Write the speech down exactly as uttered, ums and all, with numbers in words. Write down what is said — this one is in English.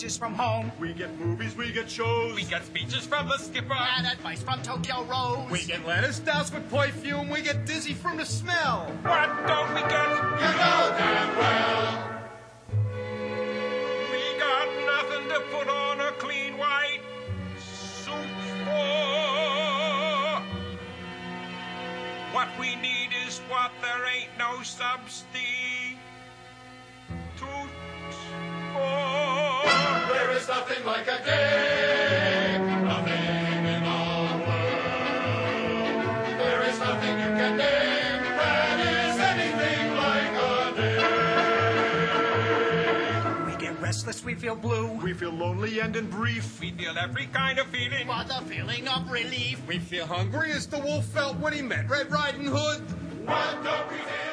messages from home. We get movies, we get shows. We get speeches from the skipper. And advice from Tokyo Rose. We get lettuce doused with perfume. We get dizzy from the smell. What don't we get? You know damn well. We got nothing to put on a clean white suit for. What we need is what there ain't no substitute for. There is nothing like a day, nothing in all the world. There is nothing you can name that is anything like a day. We get restless, we feel blue. We feel lonely and in brief. We feel every kind of feeling. What a feeling of relief. We feel hungry as the wolf felt when he met Red Riding Hood. What don't we feel?